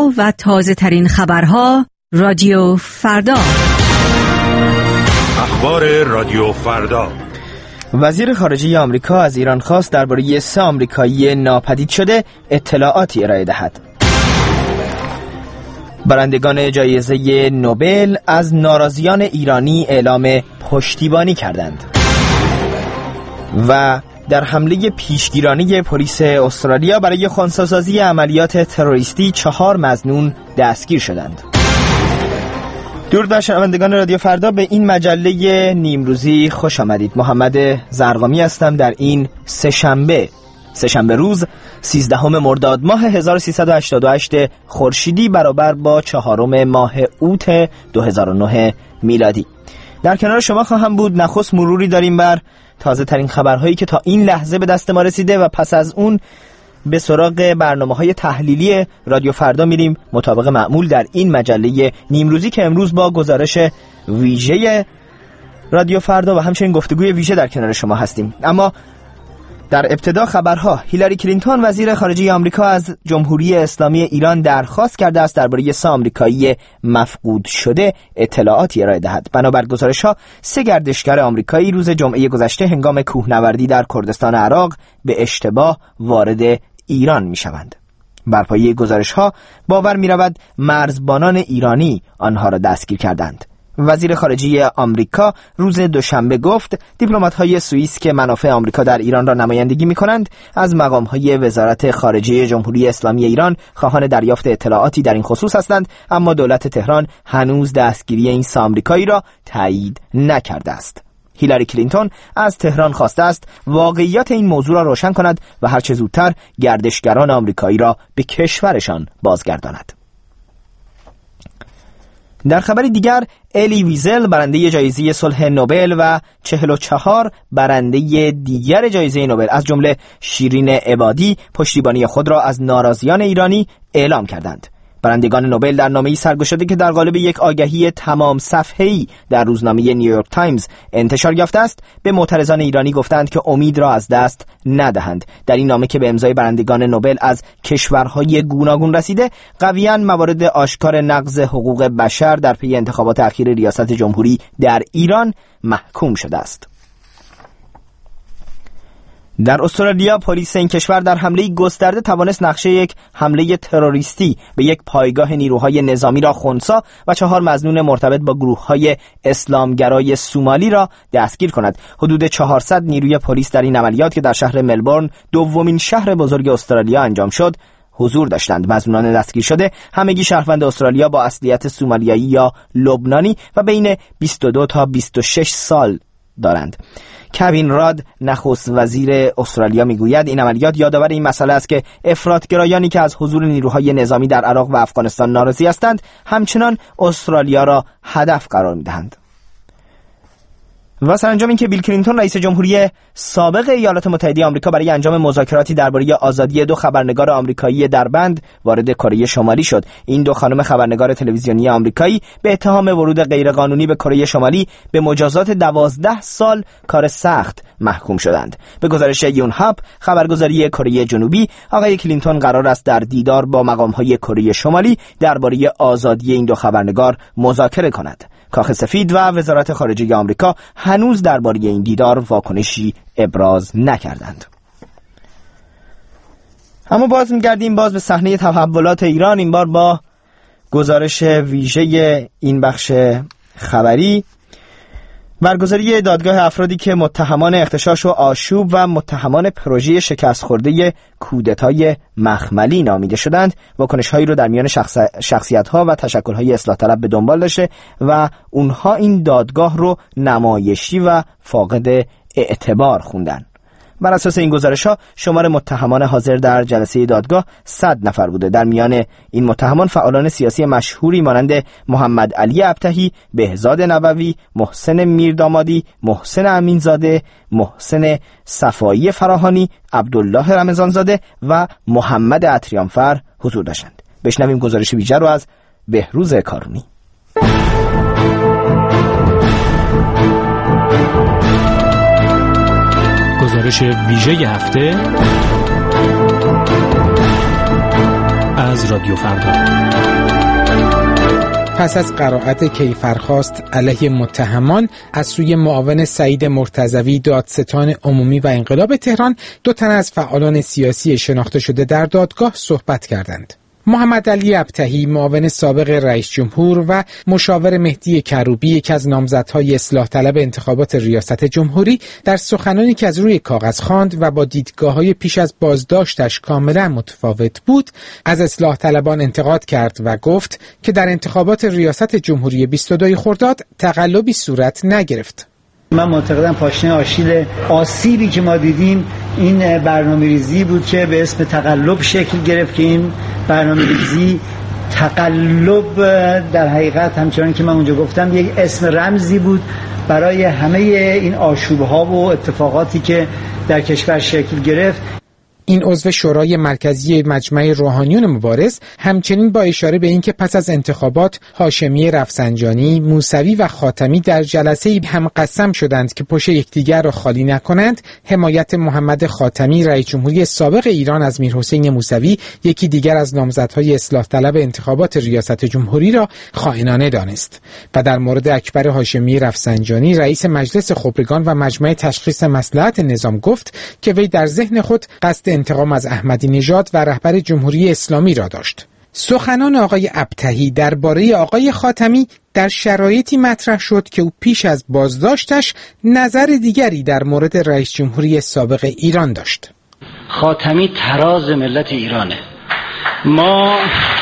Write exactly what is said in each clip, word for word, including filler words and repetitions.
و تازه ترین خبرها رادیو فردا. اخبار رادیو فردا. وزیر خارجه آمریکا از ایران خواست درباره سه آمریکایی ناپدید شده اطلاعاتی ارائه دهد. برندگان جایزه نوبل از ناراضیان ایرانی اعلام پشتیبانی کردند. و در حمله پیشگیرانه پلیس استرالیا برای خنثی‌سازی عملیات تروریستی چهار مظنون دستگیر شدند. درود بر شنوندگان رادیو فردا، به این مجله نیمروزی خوش آمدید. محمد زرقامی هستم. در این سه‌شنبه سه‌شنبه روز سیزدهم مرداد ماه هزار و سیصد و هشتاد و هشت خورشیدی برابر با چهارم ماه اوت دو هزار و نه میلادی در کنار شما خواهم بود. نخست مروری داریم بر تازه ترین خبرهایی که تا این لحظه به دست ما رسیده و پس از اون به سراغ برنامه‌های تحلیلی رادیو فردا میریم مطابق معمول در این مجله نیمروزی که امروز با گزارش ویژه رادیو فردا و همچنین گفتگوی ویژه در کنار شما هستیم. اما در ابتدا خبرها. هیلاری کلینتون وزیر خارجه آمریکا از جمهوری اسلامی ایران درخواست کرده است درباره سه آمریکایی مفقود شده اطلاعاتی ارائه دهد. بنابر گزارش‌ها سه گردشگر آمریکایی روز جمعه گذشته هنگام کوهنوردی در کردستان عراق به اشتباه وارد ایران می‌شوند. بر پایه گزارش‌ها باور می‌رود مرزبانان ایرانی آنها را دستگیر کردند. وزیر خارجه آمریکا روز دوشنبه گفت دیپلمات‌های سوئیس که منافع آمریکا در ایران را نمایندگی می‌کنند از مقام‌های وزارت خارجه جمهوری اسلامی ایران خواهان دریافت اطلاعاتی در این خصوص هستند، اما دولت تهران هنوز دستگیری این سه آمریکایی را تایید نکرده است. هیلاری کلینتون از تهران خواسته است واقعیت این موضوع را روشن کند و هر چه زودتر گردشگران آمریکایی را به کشورشان بازگرداند. در خبری دیگر، الی ویزل برنده جایزه صلح نوبل و چهل و چهار برنده دیگر جایزه نوبل از جمله شیرین عبادی پشتیبانی خود را از ناراضیان ایرانی اعلام کردند. برندگان نوبل در نامه‌ای سرگشاده که در قالب یک آگهی تمام صفحه‌ای در روزنامه نیویورک تایمز انتشار یافته است، به معترضان ایرانی گفتند که امید را از دست ندهند. در این نامه که به امضای برندگان نوبل از کشورهای گوناگون رسیده، قویاً موارد آشکار نقض حقوق بشر در پی انتخابات اخیر ریاست جمهوری در ایران محکوم شده است. در استرالیا پلیس این کشور در حمله گسترده توانست نقشه یک حمله تروریستی به یک پایگاه نیروهای نظامی را خنثی و چهار مظنون مرتبط با گروه‌های اسلامگرای سومالی را دستگیر کند. حدود چهارصد نیروی پلیس در این عملیات که در شهر ملبورن، دومین شهر بزرگ استرالیا، انجام شد حضور داشتند. مظنونان دستگیر شده همگی شهروند استرالیا با اصلیت سومالیایی یا لبنانی و بین بیست و دو تا بیست و شش سال دارند. کوین راد نخست وزیر استرالیا میگوید این عملیات یادآور این مسئله است که افراطگرایانی که از حضور نیروهای نظامی در عراق و افغانستان ناراضی هستند همچنان استرالیا را هدف قرار میدهند. و سرانجام این که بیل کلینتون رئیس جمهوری سابق ایالات متحده آمریکا برای انجام مذاکراتی درباره آزادی دو خبرنگار آمریکایی دربند وارد کره شمالی شد. این دو خانم خبرنگار تلویزیونی آمریکایی به اتهام ورود غیرقانونی به کره شمالی به مجازات دوازده سال کار سخت محکوم شدند. به گزارش یونهاپ خبرگزاری کره جنوبی، آقای کلینتون قرار است در دیدار با مقام‌های کره شمالی درباره آزادی این دو خبرنگار مذاکره کند. کاخ سفید و وزارت خارجه آمریکا هنوز درباره این دیدار واکنشی ابراز نکردند. اما باز می‌گردیم باز به صحنه تحولات ایران، این بار با گزارش ویژه این بخش خبری. برگزاری دادگاه افرادی که متهمان اغتشاش و آشوب و متهمان پروژه شکست خورده کودتای مخملی نامیده شدند، واکنش‌هایی رو در میان شخص... شخصیت‌ها و تشکل‌های اصلاح طلب به دنبال داشته و اونها این دادگاه رو نمایشی و فاقد اعتبار خوندن. بر اساس این گزارش‌ها شمار متهمان حاضر در جلسه دادگاه صد نفر بوده. در میان این متهمان فعالان سیاسی مشهوری مانند محمد علی ابطحی، بهزاد نبوی، محسن میردامادی، محسن امینزاده، محسن صفایی فراهانی، عبدالله رمضانزاده و محمد عطریانفر حضور داشتند. بشنویم گزارش ویژه رو از بهروز کارونی. گزارش ویژه هفته از از رادیو فردا. پس از قرائت کیفرخواست علیه متهمان از سوی معاون سعید مرتضوی دادستان عمومی و انقلاب تهران، دو تن از فعالان سیاسی شناخته شده در دادگاه صحبت کردند. محمد علی ابتهی، معاون سابق رئیس جمهور و مشاور مهدی کروبی، یکی از نامزدهای اصلاح طلب انتخابات ریاست جمهوری، در سخنانی که از روی کاغذ خواند و با دیدگاه‌های پیش از بازداشتش کاملا متفاوت بود، از اصلاح طلبان انتقاد کرد و گفت که در انتخابات ریاست جمهوری بیست و دو خرداد تقلبی صورت نگرفت. من معتقدم پاشنه آشیل آسیبی که ما دیدیم این برنامه‌ریزی بود که به اسم تقلب شکل گرفت، که این برنامه‌ریزی تقلب در حقیقت همچنان که من اونجا گفتم یک اسم رمزی بود برای همه این آشوب‌ها و اتفاقاتی که در کشور شکل گرفت. این عضو شورای مرکزی مجمع روحانیون مبارز همچنین با اشاره به اینکه پس از انتخابات هاشمی رفسنجانی، موسوی و خاتمی در جلسه‌ای هم قسم شدند که پشت یکدیگر را خالی نکنند، حمایت محمد خاتمی رئیس جمهوری سابق ایران از میرحسین موسوی، یکی دیگر از نامزدهای اصلاح طلب انتخابات ریاست جمهوری، را خائنانه دانست و در مورد اکبر هاشمی رفسنجانی رئیس مجلس خبرگان و مجمع تشخیص مصلحت نظام گفت که وی در ذهن خود قصد انتقام از احمدی نژاد و رهبر جمهوری اسلامی را داشت. سخنان آقای ابتهی درباره آقای خاتمی در شرایطی مطرح شد که او پیش از بازداشتش نظر دیگری در مورد رئیس جمهوری سابق ایران داشت. خاتمی تراز ملت ایرانه. ما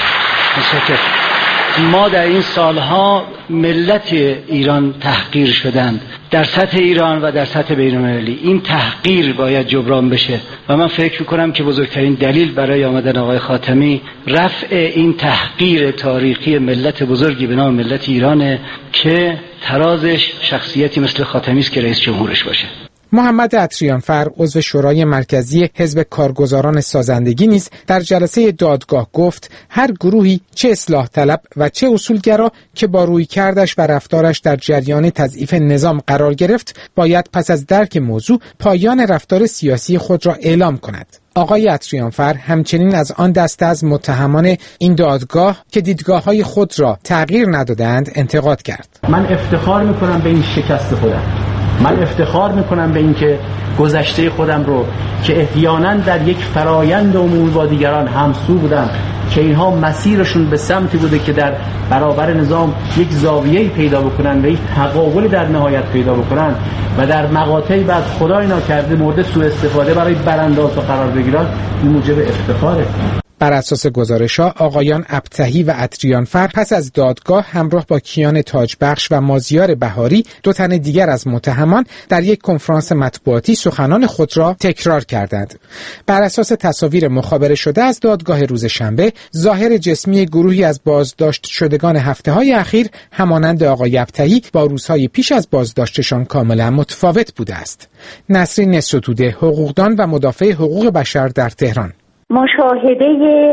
ما در این سالها ملت ایران تحقیر شدند در سطح ایران و در سطح بین‌المللی. این تحقیر باید جبران بشه و من فکر می‌کنم که بزرگترین دلیل برای آمدن آقای خاتمی رفع این تحقیر تاریخی ملت بزرگی به نام ملت ایرانه که ترازش شخصیتی مثل خاتمی است که رئیس جمهورش باشه. محمد عطریانفر، عضو شورای مرکزی حزب کارگزاران سازندگی، نیز در جلسه دادگاه گفت هر گروهی، چه اصلاح طلب و چه اصولگرا، که با رویکردش و رفتارش در جریان تضعیف نظام قرار گرفت، باید پس از درک موضوع پایان رفتار سیاسی خود را اعلام کند. آقای عطریانفر همچنین از آن دسته از متهمان این دادگاه که دیدگاه‌های خود را تغییر ندادند انتقاد کرد. من افتخار می‌کنم به این شکست خودم. من افتخار میکنم به اینکه گذشته خودم رو که احیانا در یک فرایند عمومی با دیگران همسو بودم، که اینها مسیرشون به سمتی بوده که در برابر نظام یک زاویه‌ای پیدا بکنن و یک تقابل در نهایت پیدا بکنن و در مقاطعی بعد خدای ناکرده مورد سوء استفاده برای برانداز قرار بگیرن، این موجب افتخاره. بر اساس گزارش‌ها، آقایان ابتهی و عطریانفر پس از دادگاه همراه با کیان تاجبخش و مازیار بهاری، دو تن دیگر از متهمان، در یک کنفرانس مطبوعاتی سخنان خود را تکرار کردند. بر اساس تصاویر مخابره شده از دادگاه روز شنبه، ظاهر جسمی گروهی از بازداشت شدگان هفته‌های اخیر همانند آقای ابتهی با روزهای پیش از بازداشتشان کاملا متفاوت بوده است. نسرین ستوده، حقوقدان و مدافع حقوق بشر در تهران: مشاهده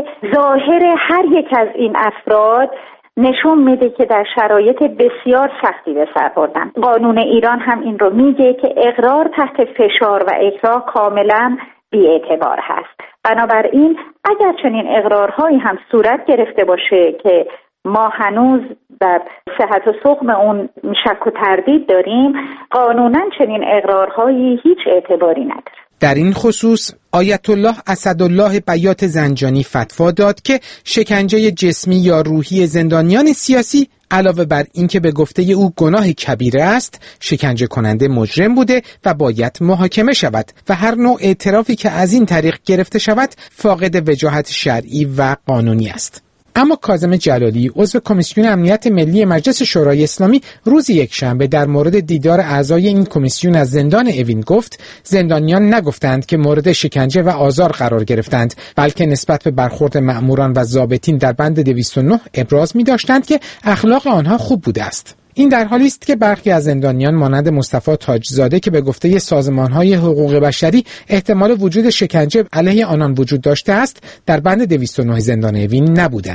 ظاهر هر یک از این افراد نشون میده که در شرایط بسیار سختی به سر بردن. قانون ایران هم این رو میگه که اقرار تحت فشار و اکراه کاملا بی‌اعتبار هست. بنابراین اگر چنین اقرارهایی هم صورت گرفته باشه که ما هنوز در صحت و سقم اون شک و تردید داریم، قانونا چنین اقرارهایی هیچ اعتباری نداره. در این خصوص آیت الله اسدالله بیات زنجانی فتوا داد که شکنجه جسمی یا روحی زندانیان سیاسی علاوه بر اینکه به گفته او گناه کبیره است، شکنجه کننده مجرم بوده و باید محاکمه شود و هر نوع اعترافی که از این طریق گرفته شود فاقد وجاهت شرعی و قانونی است. اما کاظم جلالی، عضو کمیسیون امنیت ملی مجلس شورای اسلامی، روز یکشنبه در مورد دیدار اعضای این کمیسیون از زندان اوین گفت زندانیان نگفتند که مورد شکنجه و آزار قرار گرفتند، بلکه نسبت به برخورد مأموران و ضابطین در بند دویست و نه ابراز می داشتند که اخلاق آنها خوب بوده است. این در حالی است که برخی از زندانیان مانند مصطفی تاجزاده که به گفته سازمان‌های حقوق بشری احتمال وجود شکنجه علیه آنان وجود داشته است، در بند دویست و نه زندان اوین نبودند.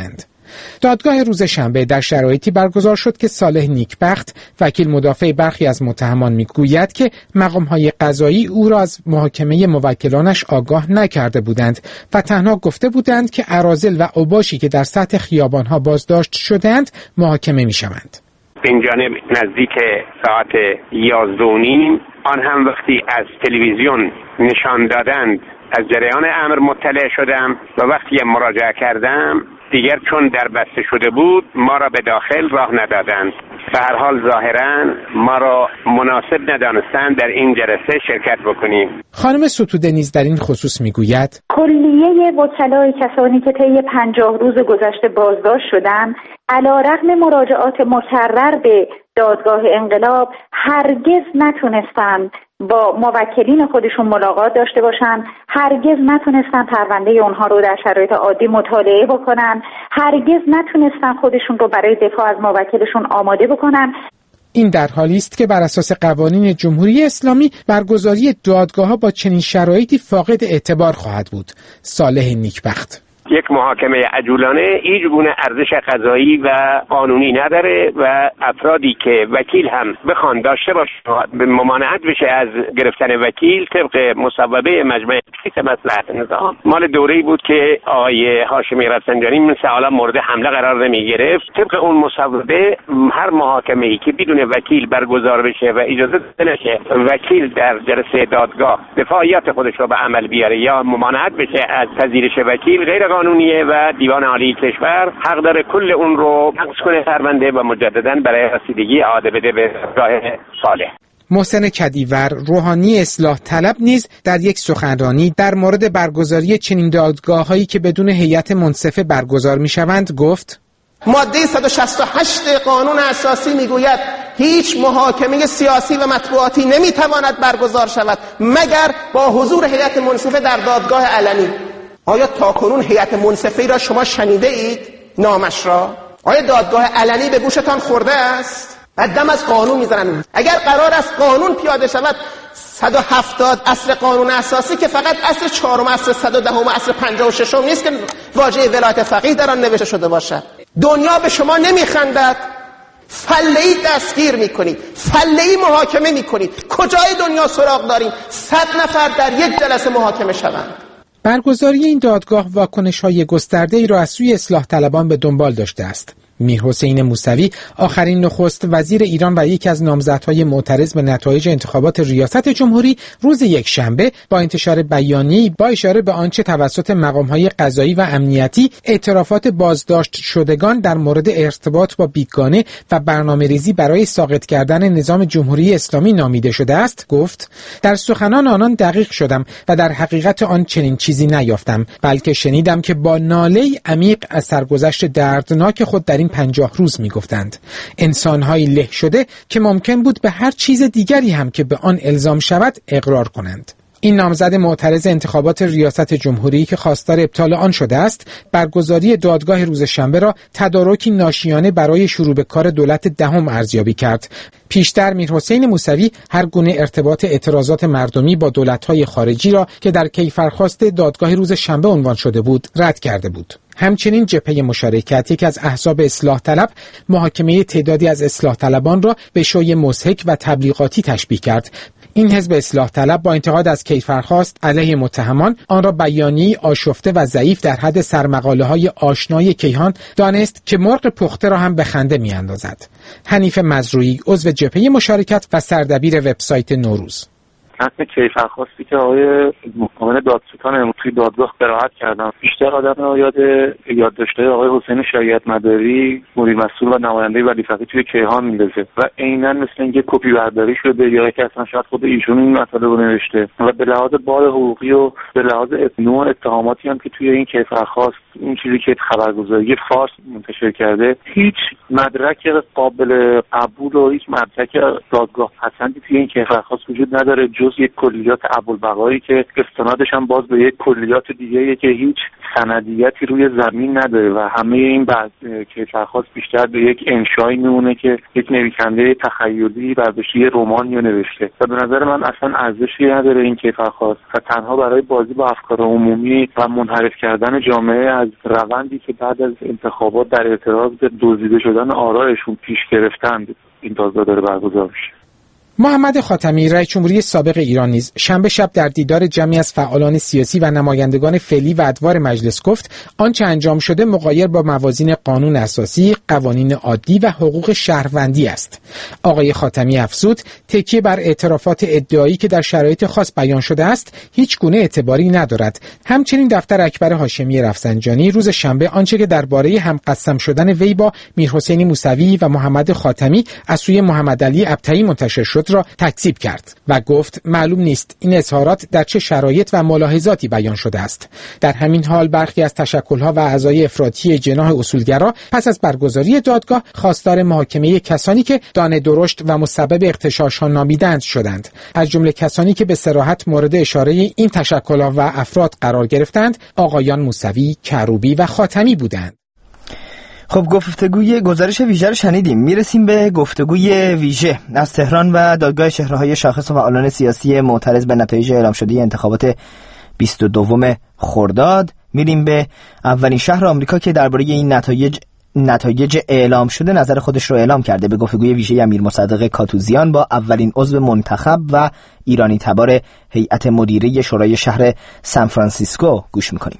دادگاه روز شنبه در شرایطی برگزار شد که صالح نیکبخت، وکیل مدافع برخی از متهمان، میگوید که مقام‌های قضایی او را از محاکمه موکلانش آگاه نکرده بودند و تنها گفته بودند که اراذل و اوباشی که در سطح خیابان‌ها بازداشت شدند محاکمه می‌شوند. این جانب نزدیک ساعت یازده و نیم آن هم وقتی از تلویزیون نشان دادند از جریان امر مطلع شدم و وقتی مراجعه کردم دیگر چون در بسته شده بود ما را به داخل راه ندادند. به هر حال ظاهراً ما را مناسب ندانستند در این جلسه شرکت بکنیم. خانم ستوده نیز در این خصوص میگوید کلیه وکلای کسانی که طی پنجاه روز گذشته بازداشت شدند علیرغم مراجعات مکرر به دادگاه انقلاب هرگز نتونستند با موکلین خودشون ملاقات داشته باشن، هرگز نتونستن پرونده اونها رو در شرایط عادی مطالعه بکنن، هرگز نتونستن خودشون رو برای دفاع از موکلشون آماده بکنن. این در حالی است که بر اساس قوانین جمهوری اسلامی برگزاری دادگاه‌ها با چنین شرایطی فاقد اعتبار خواهد بود. صالح نیکبخت: یک محاکمه عجولانه هیچ گونه ارزش قضایی و قانونی نداره و افرادی که وکیل هم بخوان داشته باشه به ممانعت بشه از گرفتن وکیل طبق مصوبه مجمع تأسیس مصلحت نظام. مال دوره‌ای بود که آقای هاشمی رفسنجانی مثل حالا مورد حمله قرار نمی گرفت. طبق اون مصوبه هر محاکمه‌ای که بدون وکیل برگزار بشه و اجازه داده نشه وکیل در جلسه دادگاه دفاعیت خودش رو به عمل بیاره یا ممانعت بشه از پذیرش وکیل غیر قانونیه و دیوان عالی کشور حق داره کل اون رو نقض کنه پرونده و مجددا برای رسیدگی اعاده بده به راه صالح. محسن کدیور، روحانی اصلاح طلب، نیز در یک سخنرانی در مورد برگزاری چنین دادگاه‌هایی که بدون هیئت منصفه برگزار می‌شوند گفت: ماده صد و شصت و هشت قانون اساسی میگوید هیچ محاکمه سیاسی و مطبوعاتی نمیتواند برگزار شود مگر با حضور هیئت منصفه در دادگاه علنی. آیا تاکنون هیئت منصفه را شما شنیده اید نامش را؟ آیا دادگاه علنی به گوشتان خورده است؟ بعد دم از قانون میزنن. اگر قرار است قانون پیاده شود صد و هفتاد اصل قانون اساسی که فقط اصل چهارم، اصل صد و دهم، اصل پنجاه و ششم نیست که واژه ولایت فقیه در آن نوشته شده باشد. دنیا به شما نمیخندد. فله‌ای دستگیر میکنید، فله‌ای محاکمه میکنید. کجای دنیا سراغ داریم صد نفر در یک جلسه محاکمه شوند؟ برگزاری این دادگاه واکنش‌های گسترده‌ای را از سوی اصلاح طلبان به دنبال داشته است. میرحسین موسوی، آخرین نخست وزیر ایران و یکی از نامزدهای معترض به نتایج انتخابات ریاست جمهوری، روز یکشنبه با انتشار بیانیه‌ای با اشاره به آنچه توسط مقام‌های قضایی و امنیتی اعترافات بازداشت شدگان در مورد ارتباط با بیگانه و برنامه‌ریزی برای ساقط کردن نظام جمهوری اسلامی نامیده شده است، گفت: در سخنان آنان دقیق شدم و در حقیقت آن چنین چیزی نیافتم، بلکه شنیدم که با ناله‌ای عمیق از سرگذشت دردناک خود در این پنجاه روز میگفتند. انسان‌های له شده که ممکن بود به هر چیز دیگری هم که به آن الزام شود اقرار کنند. این نامزد معترض انتخابات ریاست جمهوری که خواستار ابطال آن شده است، برگزاری دادگاه روز شنبه را تدارکی ناشیانه برای شروع به کار دولت دهم ارزیابی کرد. پیشتر میرحسین موسوی هر گونه ارتباط اعتراضات مردمی با دولت‌های خارجی را که در کیفرخواست دادگاه روز شنبه عنوان شده بود رد کرده بود. همچنین جبهه مشارکت، یک از احزاب اصلاح طلب، محاکمه تعدادی از اصلاح طلبان را به شوی مضحک و تبلیغاتی تشبیه کرد. این حزب اصلاح طلب با انتقاد از کیفرخواست علیه متهمان، آن را بیانیه‌ای آشفته و ضعیف در حد سرمقاله‌های آشنای کیهان دانست که مرغ پخته را هم به خنده می‌اندازد. حنیف مزروعی، عضو جبهه مشارکت و سردبیر وبسایت نوروز: متن کیفرخواستی که آقای معاون دادستان امروز توی دادگاه قرائت کردم بیشتر آدم یاد یادداشت‌های آقای حسین شریعت مداری، مدیر مسئول و نماینده ولی فقیه توی کیهان میندازه و عیناً مثل اینکه کپی برداری شده یا که اصلا شاید خود ایشون این مطلب رو نوشته و به لحاظ بار حقوقی و به لحاظ نوع اتهاماتی هم که توی این کیفرخواست این چیزی که خبرگزاری فارس منتشر کرده هیچ مدرک قابل قبول و هیچ مدرک دادگاه پسندی توی این کیفرخواست وجود نداره جز جز یک کلیات ابوالبقایی که استنادش هم باز به یک کلیات دیگه که هیچ سندیتی روی زمین نداره و همه این بعد کیفرخواست بیشتر به یک انشایی میمونه که یک نویسنده تخیلی برداشته یه رمانی رو نوشته و به نظر من اصلا ارزشی نداره این کیفرخواست و تنها برای بازی با افکار عمومی و منحرف کردن جامعه از روندی که بعد از انتخابات در اعتراض به دزدیده شدن آرایشون پیش گرفتند این دادگاه داره برگزار میشه. محمد خاتمی رئیس جمهوری سابق ایران نیز شنبه شب در دیدار جمعی از فعالان سیاسی و نمایندگان فعلی و ادوار مجلس گفت آنچه انجام شده مغایر با موازین قانون اساسی، قوانین عادی و حقوق شهروندی است. آقای خاتمی افزود تکیه بر اعترافات ادعایی که در شرایط خاص بیان شده است هیچ گونه اعتباری ندارد. همچنین دفتر اکبر هاشمی رفسنجانی روز شنبه آنچه که درباره همقسم شدن وی با میرحسین موسوی و محمد خاتمی از سوی محمد علی ابطحی منتشر شد را تکذیب کرد و گفت معلوم نیست این اظهارات در چه شرایط و ملاحظاتی بیان شده است. در همین حال برخی از تشکل‌ها و اعضای افراطی جناح اصولگرا پس از برگزاری دادگاه خواستار محاکمه کسانی که دانه درشت و مسبب اغتشاش‌ها نامیدند شدند، از جمله کسانی که به صراحت مورد اشاره این تشکل‌ها و افراد قرار گرفتند آقایان موسوی، کروبی و خاتمی بودند. خب گفتگوی گزارش ویژه رو شنیدیم. میرسیم به گفتگوی ویژه از تهران و دادگاه شهرهای شاخص و فعالان سیاسی معترض به نتایج اعلام شده انتخابات بیست و دوم خرداد. میریم به اولین شهر آمریکا که درباره این نتایج نتایج اعلام شده نظر خودش رو اعلام کرده. به گفتگوی ویژه امیر مصدق کاتوزیان با اولین عضو منتخب و ایرانی تبار هیئت مدیره شورای شهر سان فرانسیسکو گوش میکنیم.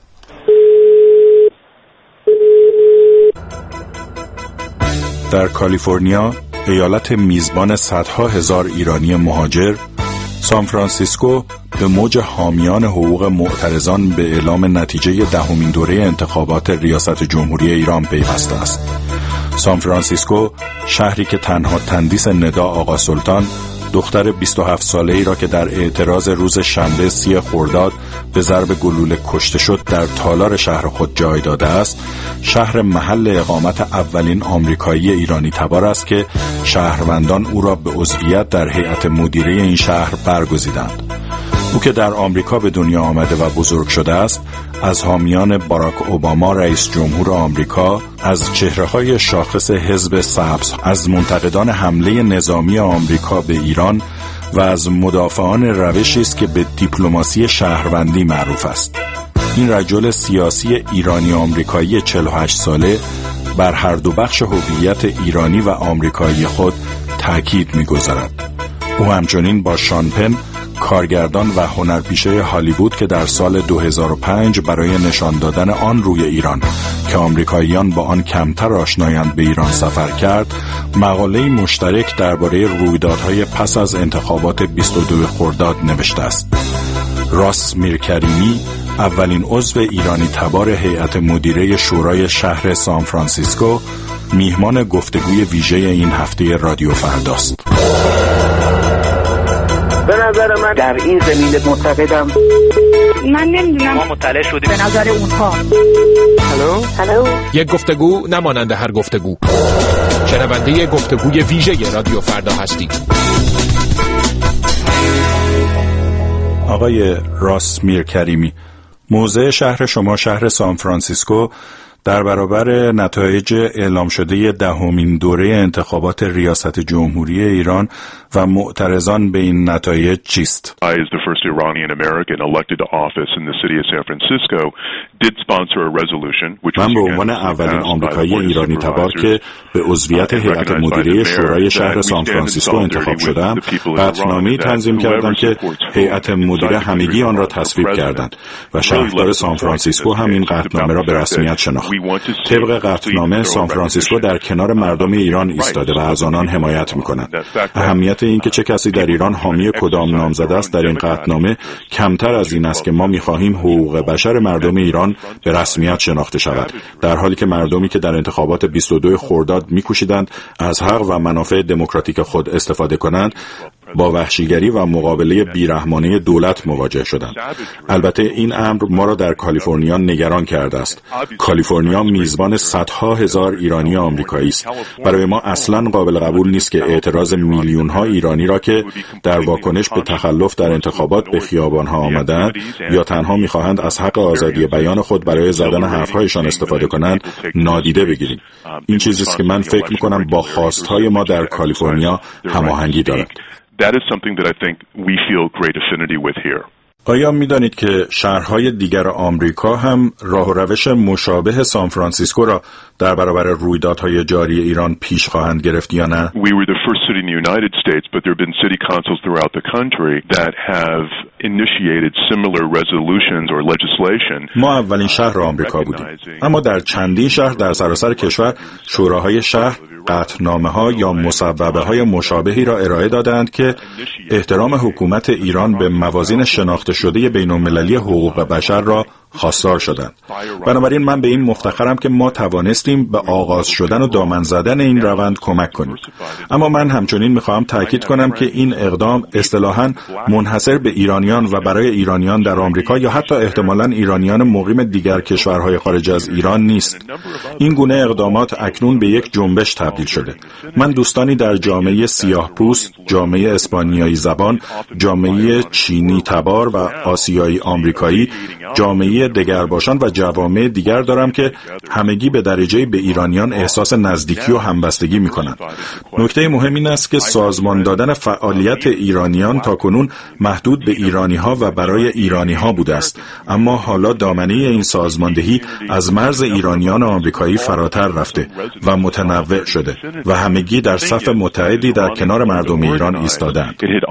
در کالیفرنیا، ایالت میزبان صدها هزار ایرانی مهاجر، سان فرانسیسکو به موج حامیان حقوق معترضان به اعلام نتیجه دهمین دوره انتخابات ریاست جمهوری ایران پیوسته است. سان فرانسیسکو، شهری که تنها تندیس ندا آقا سلطان، دختر بیست و هفت ساله ای را که در اعتراض روز شنبه سی خرداد به ضرب گلوله کشته شد در تالار شهر خود جای داده است، شهر محل اقامت اولین آمریکایی ایرانی تبار است که شهروندان او را به عضویت در هیئت مدیره این شهر برگزیدند. او که در آمریکا به دنیا آمده و بزرگ شده است، از حامیان باراک اوباما رئیس جمهور آمریکا، از چهره‌های شاخص حزب سبز، از منتقدان حمله نظامی آمریکا به ایران و از مدافعان روشی است که به دیپلماسی شهروندی معروف است. این رجل سیاسی ایرانی آمریکایی چهل و هشت ساله بر هر دو بخش هویت ایرانی و آمریکایی خود تاکید می‌گذارد. او همچنین با شان پن، کارگردان و هنرپیشه هالیوود که در سال دو هزار و پنج برای نشان دادن آن روی ایران که آمریکاییان با آن کمتر آشنایند به ایران سفر کرد، مقاله مشترک درباره رویدادهای پس از انتخابات بیست و دوم خرداد نوشته است. راس میرکریمی، اولین عضو ایرانی تبار هیئت مدیره شورای شهر سان فرانسیسکو، میهمان گفتگوی ویژه این هفته رادیو فرداست. به نظر من در این زمینه معتقدم من نمیدونم ما مطلع شدیم به نظر اونها. هلو هلو یک گفتگو نمانند هر گفتگو. شنونده گفتگوی ویژه رادیو فردا هستید. آقای راس میرکریمی، موضع شهر شما، شهر سان فرانسیسکو، در برابر نتایج اعلام شده دهمین دوره انتخابات ریاست جمهوری ایران و معترضان به این نتایج چیست؟ I, as the first Iranian American elected to office in the city of San Francisco, did sponsor a resolution which من به عنوان اولین آمریکایی ایرانی تبار که به عضویت هیئت مدیره شورای شهر سان فرانسیسکو انتخاب شدم، قطعنامه‌ای تنظیم کردم که هیئت مدیره همگی آن را تصویب کردند و شهردار سان فرانسیسکو هم این قطعنامه را به رسمیت شناخت. طبق قطعنامه، سان فرانسیسکو در کنار مردم ایران ایستاده و از آنان حمایت می‌کند. اهمیت این که چه کسی در ایران حامی کدام نامزد است در این قطعنامه کمتر از این است که ما می‌خواهیم حقوق بشر مردم ایران به رسمیت شناخته شود، در حالی که مردمی که در انتخابات بیست و دوم خرداد می‌کوشیدند از حق و منافع دموکراتیک خود استفاده کنند، با وحشیگری و مقابله بیرحمانه دولت مواجه شدند. البته این امر ما را در کالیفرنیا نگران کرده است. کالیفرنیا میزبان صدها هزار ایرانی آمریکایی است. برای ما اصلاً قابل قبول نیست که اعتراض میلیون‌ها ایرانی را که در واکنش به تخلف در انتخابات به خیابان‌ها آمدند یا تنها می‌خواهند از حق آزادی بیان خود برای زدن حرف‌هایشان استفاده کنند نادیده بگیریم. این چیزی است که من فکر می‌کنم با خواست‌های ما در کالیفرنیا هماهنگی دارد. That is something that I think we feel great affinity with here. آیا می‌دانید که شهرهای دیگر آمریکا هم راه و روش مشابه سان فرانسیسکو را در برابر رویدادهای جاری ایران پیش خواهند گرفت یا نه؟ We were the first city in the United States, but there have been city councils throughout the country that have initiated similar resolutions or legislation. ما اولین شهر آمریکا بودیم، اما در چندین شهر در سراسر کشور شوراهای شهر قطعنامه‌ها یا مصوبه‌های مشابهی را ارائه دادند که احترام حکومت ایران به موازین شناخته شده بین‌المللی حقوق بشر را خواستار شدند. بنابراین من به این مفتخرم که ما توانستیم به آغاز شدن و دامن زدن این روند کمک کنیم. اما من همچنین می‌خواهم تاکید کنم که این اقدام اصطلاحاً منحصر به ایرانیان و برای ایرانیان در آمریکا یا حتی احتمالاً ایرانیان مقیم دیگر کشورهای خارج از ایران نیست. این گونه اقدامات اکنون به یک جنبش تبدیل شده. من دوستانی در جامعه سیاه‌پوست، جامعه اسپانیایی زبان، جامعه چینی تبار و آسیایی آمریکایی، جامعه دگرباشان و جوامع دیگر دارم که همگی به درجه به ایرانیان احساس نزدیکی و همبستگی می‌کنند. نکته مهم این است که سازمان دادن فعالیت ایرانیان تاکنون محدود به ایرانی‌ها و برای ایرانی‌ها بوده است، اما حالا دامنه این سازماندهی از مرز ایرانیان آمریکایی فراتر رفته و متنوع شده و همگی در صف متحدی در کنار مردم ایران ایستادند.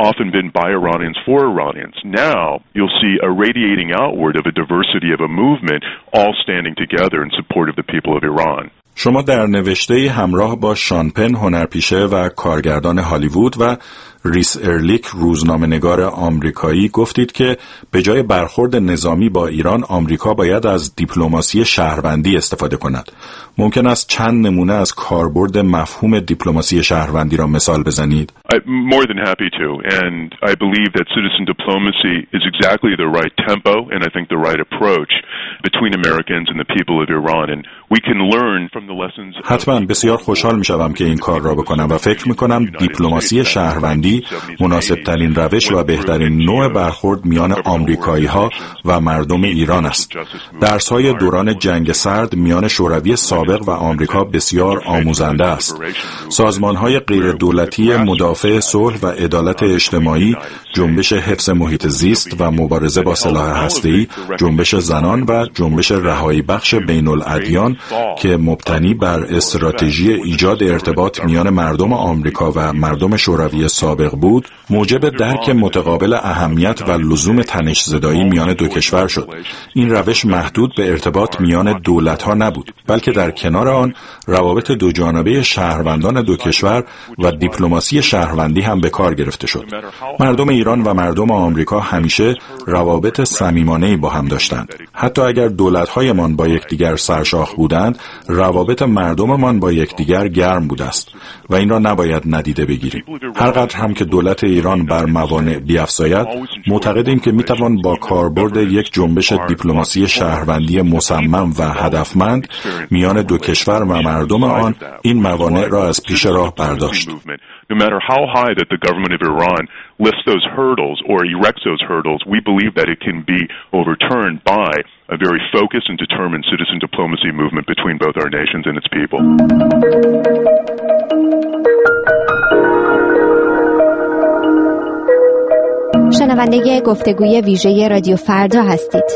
of a movement all standing together in support of the people of Iran. شما در نوشته همراه با شان پن هنرپیشه و کارگردان هالیوود و ریس ارلیک روزنامه‌نگار آمریکایی گفتید که به جای برخورد نظامی با ایران آمریکا باید از دیپلماسی شهروندی استفاده کند. ممکن است چند نمونه از کاربرد مفهوم دیپلماسی شهروندی را مثال بزنید؟ I'm more than happy to, and I believe that citizen diplomacy is exactly the right tempo and I think the right approach between Americans and the people of Iran, and we can learn from the lessons. حتما بسیار خوشحال می‌شوم که این کار را بکنم و فکر می‌کنم دیپلماسی شهروندی مناسب‌ترین روش و بهترین نوع برخورد میان آمریکایی‌ها و مردم ایران است. درس‌های دوران جنگ سرد میان شوروی سابق و آمریکا بسیار آموزنده است. سازمان‌های غیردولتی مدافع صلح و عدالت اجتماعی، جنبش حفظ محیط زیست و مبارزه با سلاح هسته‌ای، جنبش زنان و جنبش رهایی بخش بین الادیان که مبتنی بر استراتژی ایجاد ارتباط میان مردم آمریکا و مردم شوروی سابق بود، موجب درک متقابل اهمیت و لزوم تنش‌زدایی میان دو کشور شد. این روش محدود به ارتباط میان دولت‌ها نبود، بلکه در کنار آن روابط دو جانبه شهروندان دو کشور و دیپلماسی شهروندی هم به کار گرفته شد. مردم ایران و مردم آمریکا همیشه روابط صمیمانه‌ای با هم داشتند. حتی اگر دولت‌هایمان با یکدیگر سرشاخ بودند، روابط مردممان با یکدیگر گرم بوده است و این را نباید ندیده بگیریم. هر قدر هم که دولت ایران بر موانع بیفزاید، معتقدیم که میتوان با کاربرد یک جنبش دیپلماسی شهروندی مصمم و هدفمند میان دو کشور و مردم آن این موانع را از پیش راه برداشت. No matter how high that the government of Iran lifts those hurdles or erects those hurdles, we believe that it can be overturned by a very focused and determined citizen diplomacy movement between both our nations and its people. شنونده گفتگوی ویژه رادیو فردا هستید.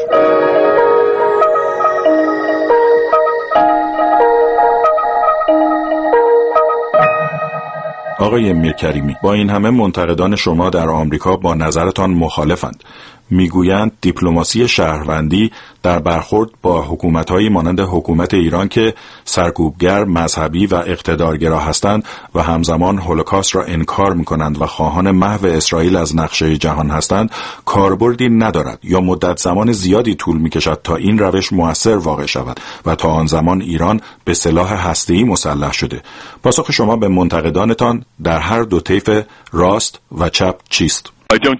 آقای میرکریمی، با این همه منتقدان شما در آمریکا با نظرتان مخالفند. میگویند دیپلماسی شهروندی در برخورد با حکومت‌هایی مانند حکومت ایران که سرکوبگر، مذهبی و اقتدارگرا هستند و همزمان هولوکاست را انکار می‌کنند و خواهان محو اسرائیل از نقشه جهان هستند، کاربردی ندارد یا مدت زمان زیادی طول می‌کشد تا این روش مؤثر واقع شود و تا آن زمان ایران به سلاح هسته‌ای مسلح شده. پاسخ شما به منتقدانتان در هر دو طیف راست و چپ چیست؟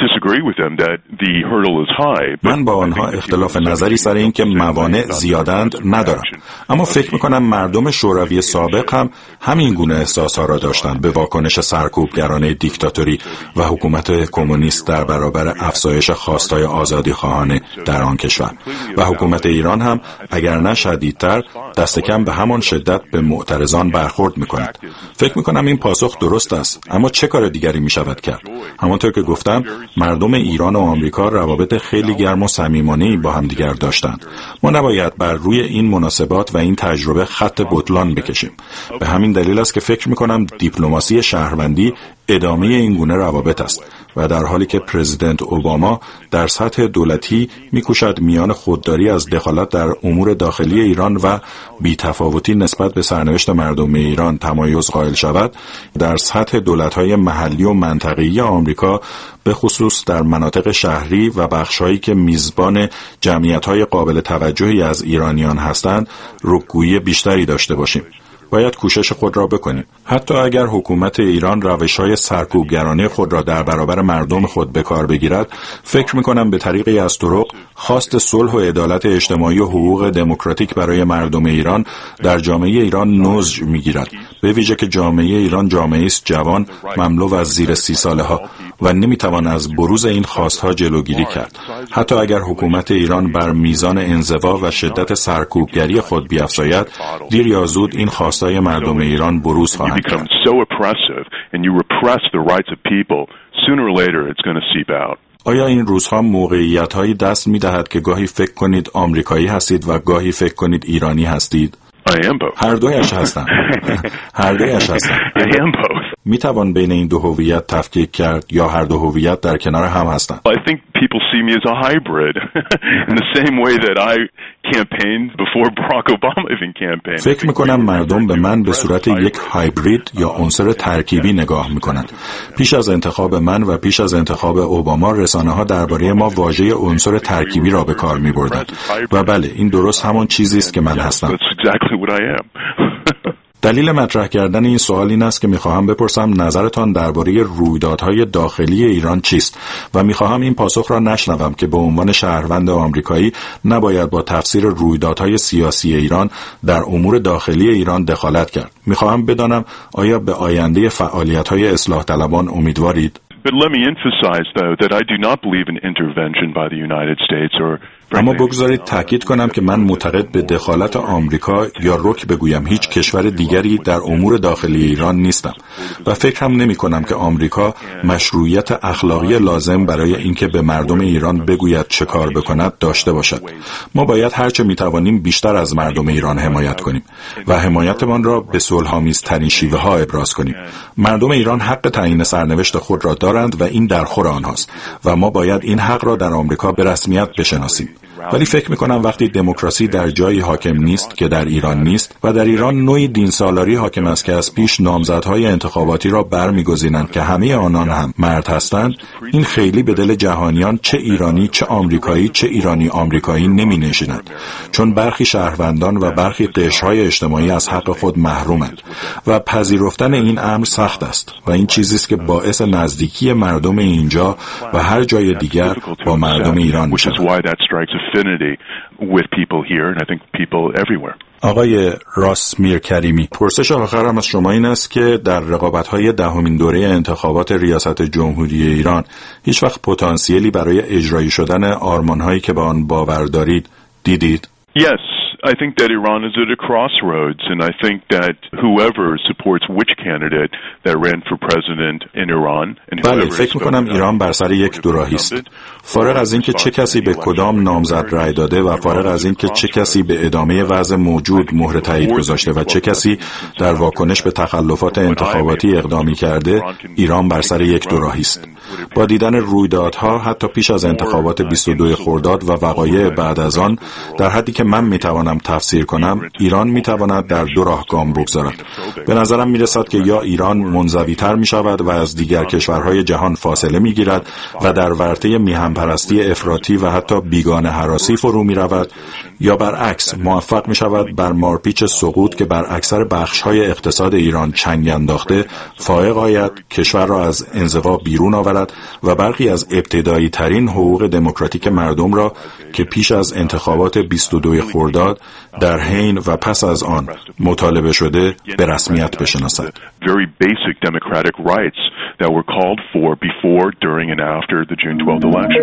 من با آنها اختلاف نظری سر این که موانع زیادند ندارم، اما فکر میکنم مردم شوروی سابق هم همین گونه احساسها را داشتند به واکنش سرکوبگرانه دیکتاتوری و حکومت کمونیست در برابر افزایش خواستهای آزادی خواهانه در آن کشور، و حکومت ایران هم اگر نه شدیدتر دست کم به همان شدت به معترضان برخورد میکند. فکر میکنم این پاسخ درست است، اما چه کار دیگری میشود کرد؟ همانطور که گفتم مردم ایران و آمریکا روابط خیلی گرم و صمیمانه‌ای با هم دیگر داشتند. ما نباید بر روی این مناسبات و این تجربه خط بطلان بکشیم. به همین دلیل است که فکر می‌کنم دیپلماسی شهروندی ادامه این گونه روابط است و در حالی که پرزیدنت اوباما در سطح دولتی می‌کوشد میان خودداری از دخالت در امور داخلی ایران و بی‌تفاوتی نسبت به سرنوشت مردم ایران تمایز قائل شود، در سطح دولت‌های محلی و منطقه‌ای آمریکا به خصوص در مناطق شهری و بخش‌هایی که میزبان جمعیت‌های قابل توجهی از ایرانیان هستند، رکگویی بیشتری داشته باشیم. باید کوشش خود را بکنیم. حتی اگر حکومت ایران روش‌های سرکوبگرانه خود را در برابر مردم خود به کار بگیرد، فکر می‌کنم به طریقی از طرق خواست صلح و عدالت اجتماعی و حقوق دموکراتیک برای مردم ایران در جامعه ایران نضج می‌گیرد. به ویژه که جامعه ایران جامعه است جوان، مملو از زیر سی ساله ها و نمی‌توان از بروز این خواست‌ها جلوگیری کرد. حتی اگر حکومت ایران بر میزان انزوا و شدت سرکوبگری خود بیفزاید، دیر یا زود این خواست های مردم ایران بروز خواهند کرد. آیا این روزها موقعیت‌هایی دست می‌دهد که گاهی فکر کنید آمریکایی هستید و گاهی فکر کنید ایرانی هستید؟ هر دویش هستم. هر دویش هستم. میتوان بین این دو هویت تفکیک کرد یا هر دو هویت در کنار هم هستند؟ I think people see me as a hybrid in the same way that I campaigned before Barack Obama even campaigned. فکر میکنم مردم به من به صورت یک هایبرید یا عنصر ترکیبی نگاه میکنند. پیش از انتخاب من و پیش از انتخاب اوباما رسانه ها درباره ما واژه عنصر ترکیبی را به کار میبردند و بله این درست همان چیزی است که من هستم. دلیل مطرح کردن این سوال این است که میخواهم بپرسم نظرتان درباره رویدادهای داخلی ایران چیست و میخواهم این پاسخ را نشنوم که به عنوان شهروند آمریکایی نباید با تفسیر رویدادهای سیاسی ایران در امور داخلی ایران دخالت کرد. میخواهم بدانم آیا به آینده فعالیت‌های اصلاح طلبان امیدوارید؟ But let me emphasize, though, that I do not believe in intervention by the United States or اما بگذارید تأکید کنم که من معتقد به دخالت آمریکا یا رک بگویم هیچ کشور دیگری در امور داخلی ایران نیستم و فکرم نمی کنم که آمریکا مشروعیت اخلاقی لازم برای اینکه به مردم ایران بگوید چه کار بکند داشته باشد. ما باید هرچه می توانیم بیشتر از مردم ایران حمایت کنیم و حمایتمان را به صلح‌آمیزترین شیوه ها ابراز کنیم. مردم ایران حق تعیین سرنوشت خود را دارند و این در خور آنهاست و ما باید این حق را در آمریکا به رسمیت بشناسیم. ولی فکر میکنم وقتی دموکراسی در جایی حاکم نیست که در ایران نیست و در ایران نوعی دینسالاری حاکم است که از پیش نامزدهای انتخاباتی را برمیگزینند که همه آنان هم مرد هستند، این خیلی به دل جهانیان چه ایرانی چه آمریکایی چه ایرانی آمریکایی نمی نشیند، چون برخی شهروندان و برخی قشرهای اجتماعی از حق خود محرومند و پذیرفتن این امر سخت است و این چیزی است که باعث نزدیکی مردم اینجا و هر جای دیگر با مردم ایران می‌شود. with people here and I think people everywhere. آقای راس میرکریمی، پرسش آخرم از شما این است که در رقابت‌های دهمین دوره انتخابات ریاست جمهوری ایران هیچ وقت پتانسیلی برای اجرایی شدن آرمان‌هایی که به آن باور دارید دیدید؟ Yes. I think that Iran is at a crossroads, and I think that whoever supports which candidate that ran for president in Iran and بله، فکر می‌کنم ایران بر سر یک دوراهی است. فارغ از اینکه چه کسی به کدام نامزد رأی داده و فارغ از اینکه چه کسی به ادامه وضع موجود مهر تایید گذاشته و چه کسی در واکنش به تخلفات انتخاباتی اقدامی کرده، ایران بر سر یک دوراهی است. با دیدن رویدادها حتی پیش از انتخابات بیست و دوم خرداد و وقایع بعد از آن، در حدی که من میتوانم تفسیر کنم، ایران میتواند در دو راه گام بگذارد. به نظرم میرسد که یا ایران منزوی‌تر میشود و از دیگر کشورهای جهان فاصله میگیرد و در ورطه میهن‌پرستی افراطی و حتی بیگانه هراسی فرو میرود، یا برعکس موفق میشود بر مارپیچ سقوط که بر اکثر بخش‌های اقتصاد ایران چنگ انداخته فائق آید، کشور را از انزوا بیرون آورد و برخی از ابتدایی ترین حقوق دموکراتیک مردم را که پیش از انتخابات بیست و دوم خرداد در حین و پس از آن مطالبه شده به رسمیت بشناسد. Very basic democratic rights that were called for before, during and after the June twelfth election.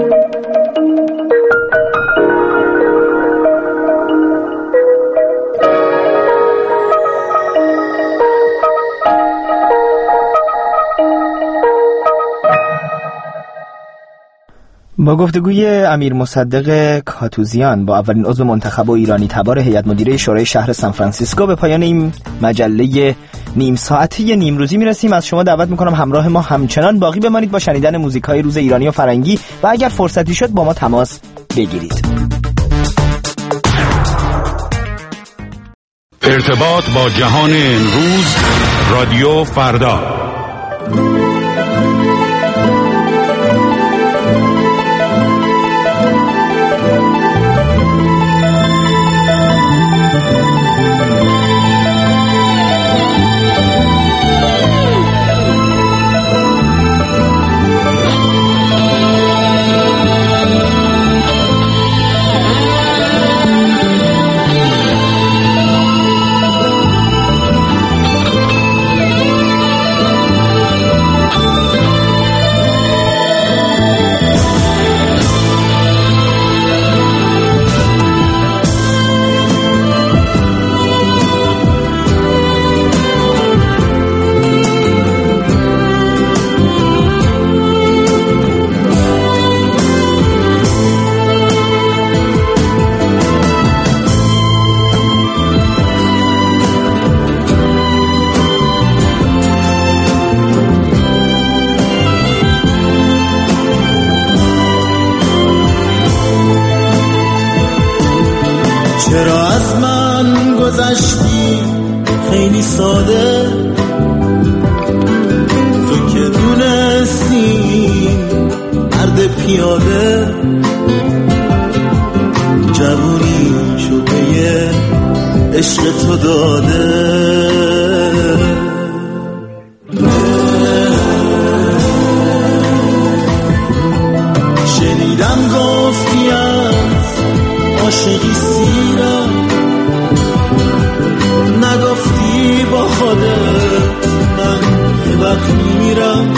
با گفتگوی امیر مصدق کاتوزیان با اولین عضو منتخب و ایرانی تبار هیئت مدیره شورای شهر سان فرانسیسکو به پایان این مجله نیم ساعتی نیمروزی میرسیم. از شما دعوت میکنم همراه ما همچنان باقی بمانید با شنیدن موزیکای روز ایرانی و فرنگی و اگر فرصتی شد با ما تماس بگیرید. ارتباط با جهان امروز، رادیو فردا. چرا از من گذشتی خیلی ساده، تو که دونستی مرد پیاده، جوونی شده عشق تو داده. شنیدم گفتی از عاشقی سیرم، نگفتی با خودت من یه وقت میرم.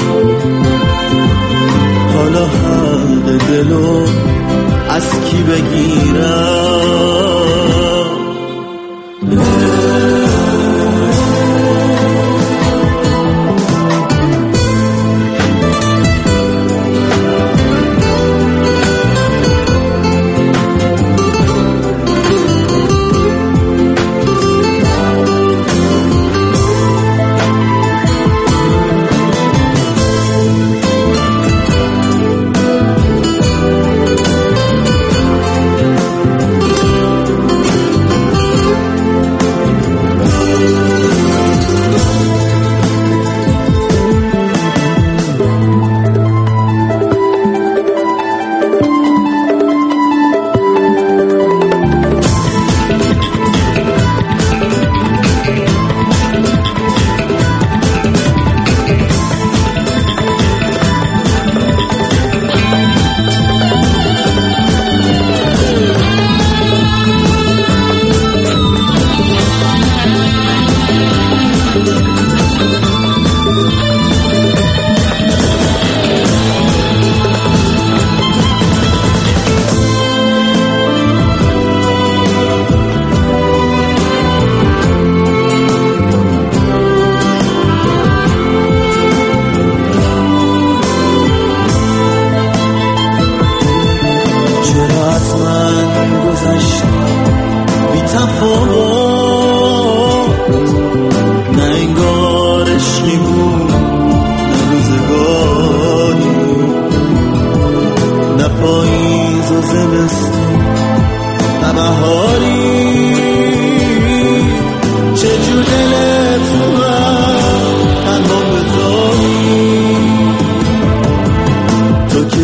حالا حق دلو از کی بگیرم؟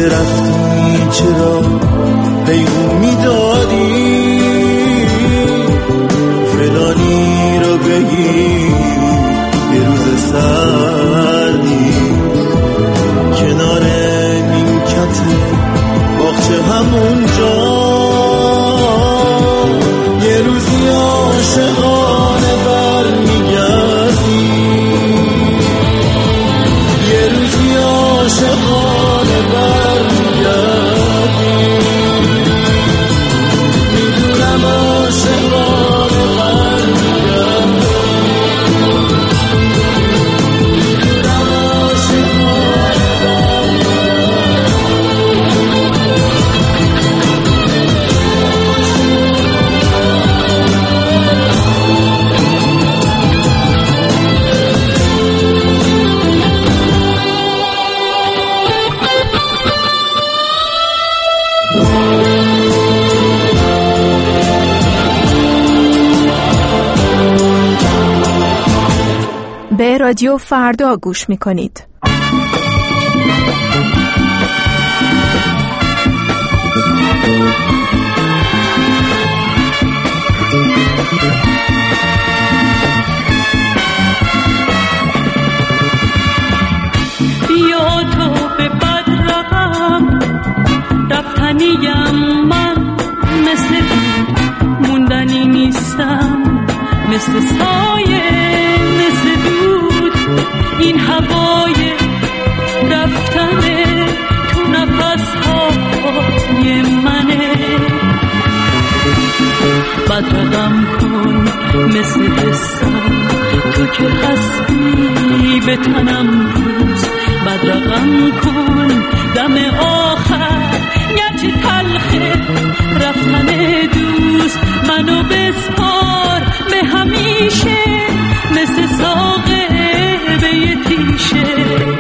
که رفتی چرا پیغون میدادی فلانی رو بگی یه روز سردی کنار نیمکت باغچه همونجا یه روزی عاشقانه برمیگردی یه روزی عاشقانه برمیگردی میدونم عاشقانه برمیگردی میدونم عاشقانه به رادیو فردا گوش می‌کنید. بیا تو به بدرقم رفتنیم من مثل موندنی نیستم مثل سایه مثل دود این هوای رفتنه تو نفس‌های منه بدرقم کن مثل حسم تو که هستی به تنم روز بدرقم کن دم آخر گرچه تلخه رفتن دوست منو بسپار به همیشه مثل ساقه به یه تیشه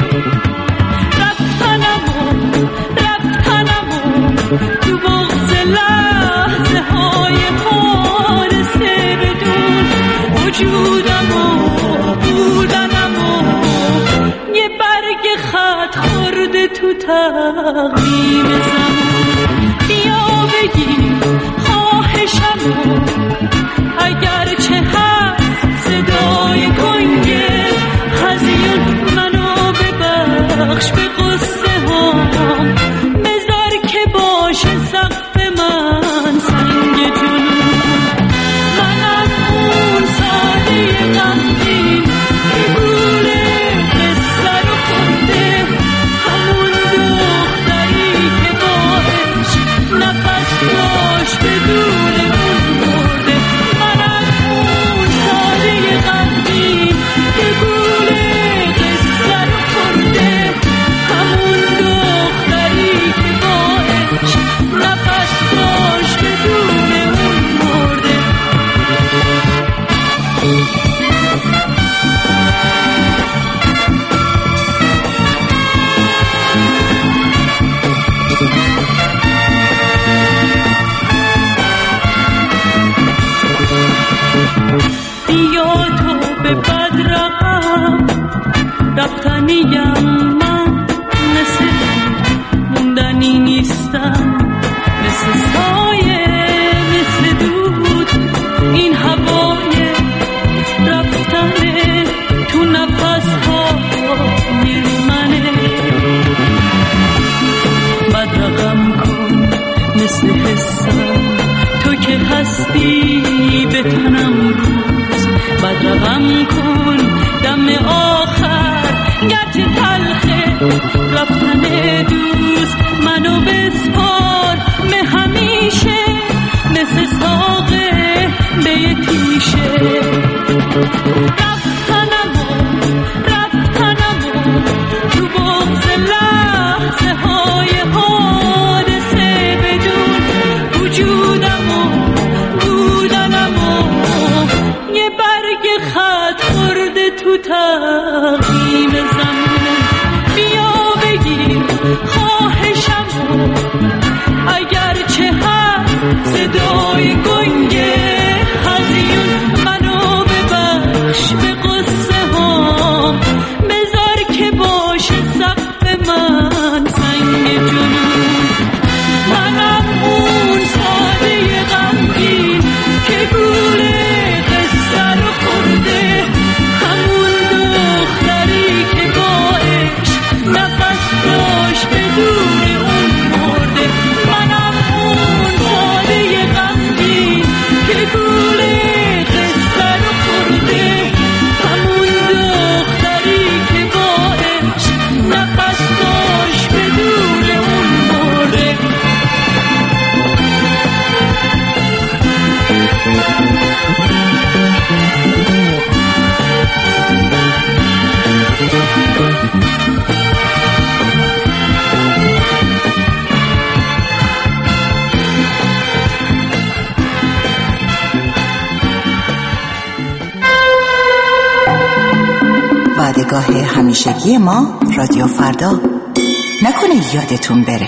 رفتنمو رفتنمو تو بغض لحظه های حادثه بدون وجودمو بودنمو یه برگ خط خورده تو تقویم زمان بیا بگیر خواهشمو اگرچه هست صدای کنگه هزیون منو ببخش به قصه هم بذار که باشه سقف من سنگ جنون منم اون ساده غمگین که گوره قصه رو خونده همون دختری که با عشق نفس داشت بدون اون مرده منم اون ساده غمگین که گوره قصه رو خونده همون دختری که با عشق نفس داشت بدون اون مرده بیا تو به بدرقم رفتنیم من مثل موندنی نیستم مثل سایه مثل دود این هوای رفتنه تو نفس های منه بدرقم کن مثل حسم تو که هستی به تنم روز بدرقم کن دم آخر گرچه تلخه رفتن دوست منو بسپار به همیشه مثل ساقه به یه تیشه رفتنمو رفتنمو تو بغض لحظه های حادثه بدون وجودمو بودنمو یه برگ خط خورده تو تقویم زمان بیا بگیر خواهشمو اگرچه هست صدای گنگه هزیون منو ببخش به قصه هم بذار که باشه سقف من سنگ جنون وعدهگاه همیشگی ما رادیو فردا. نکنه یادتون بره.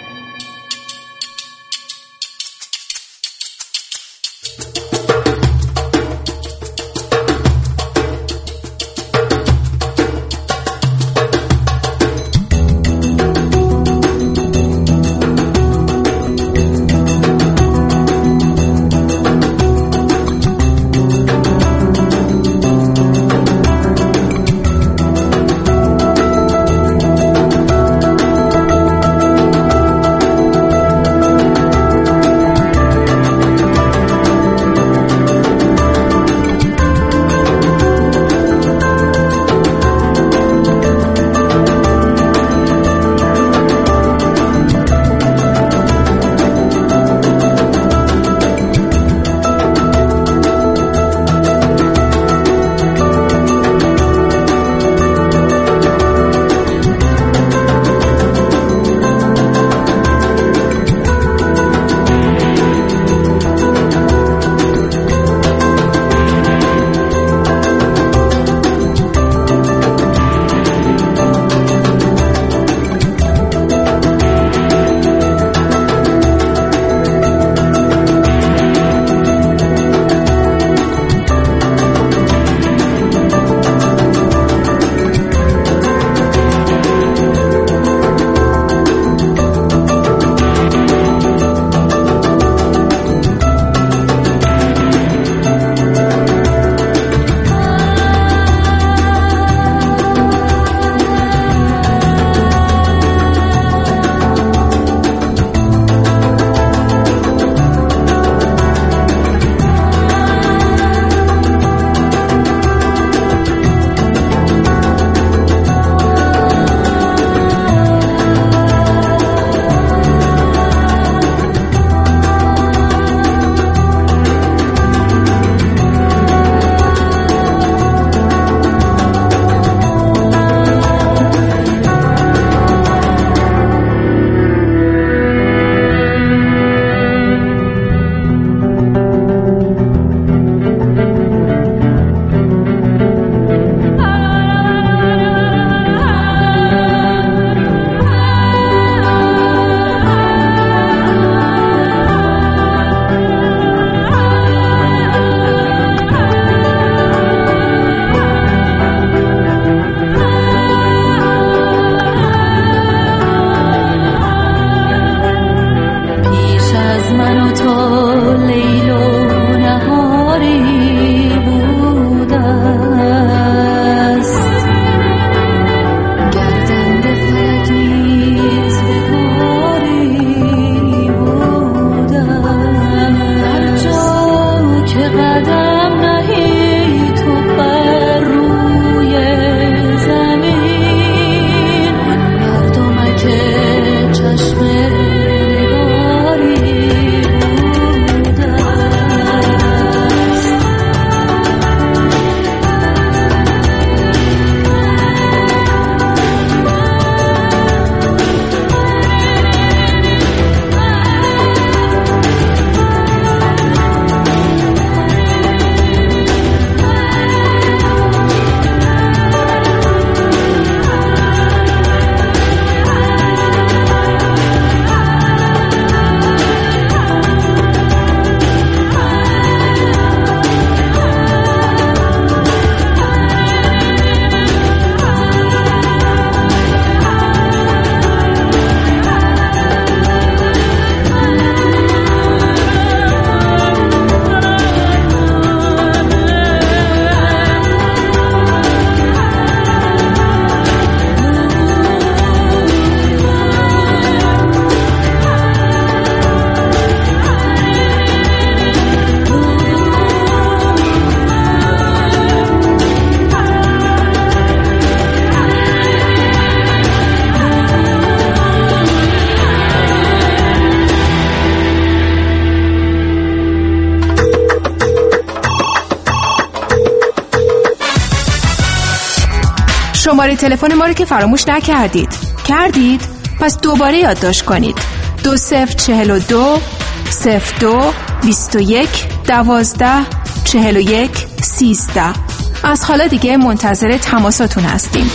شماره تلفن ما رو که فراموش نکردید. کردید؟ پس دوباره یادداشت کنید. دو صفر چهل و دو صفر دو بیست و یک دوازده چهل و یک سیزده. از حالا دیگه منتظر تماساتون هستیم.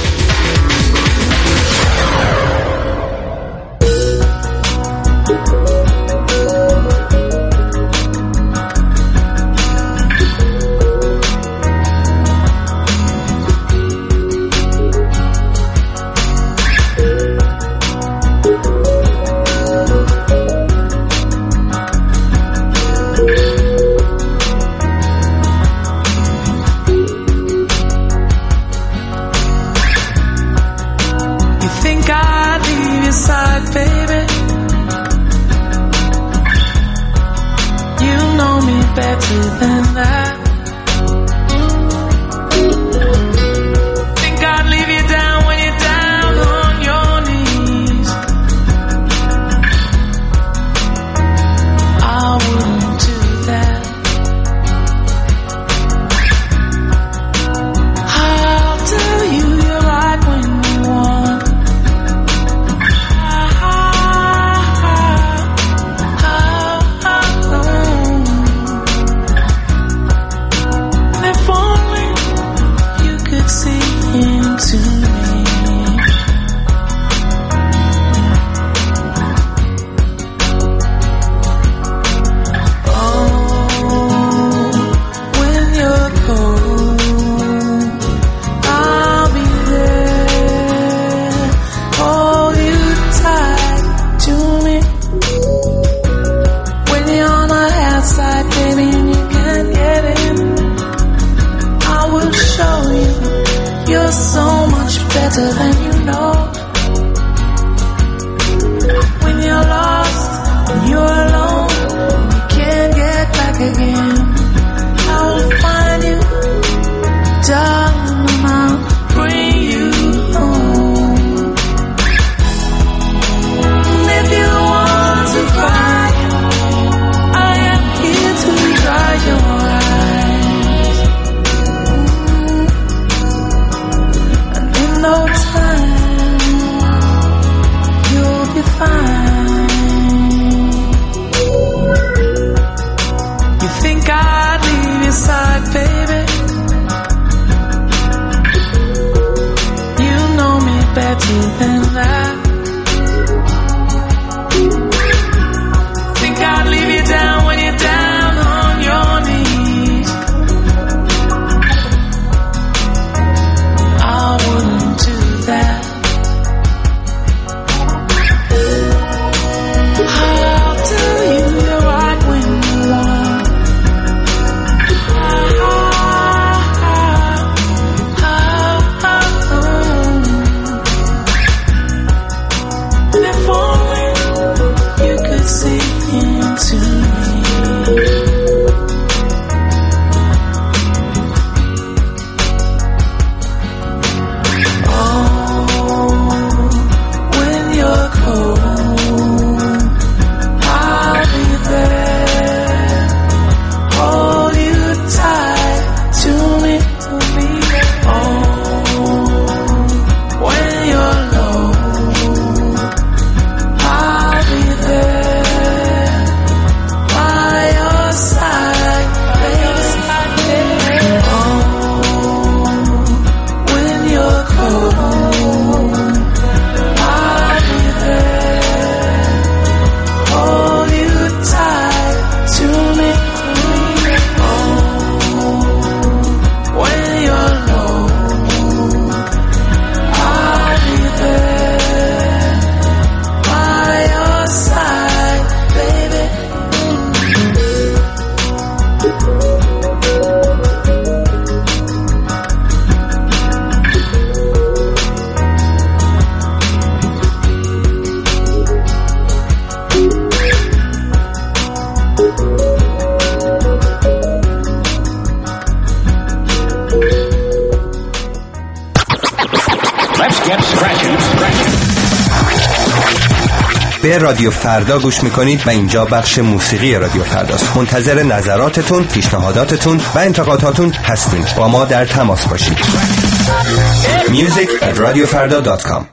به رادیو فردا گوش میکنید و اینجا بخش موسیقی رادیو فرداست. منتظر نظراتتون، پیشنهاداتتون و انتقاداتون هستیم. با ما در تماس باشید. music at radio farda dot com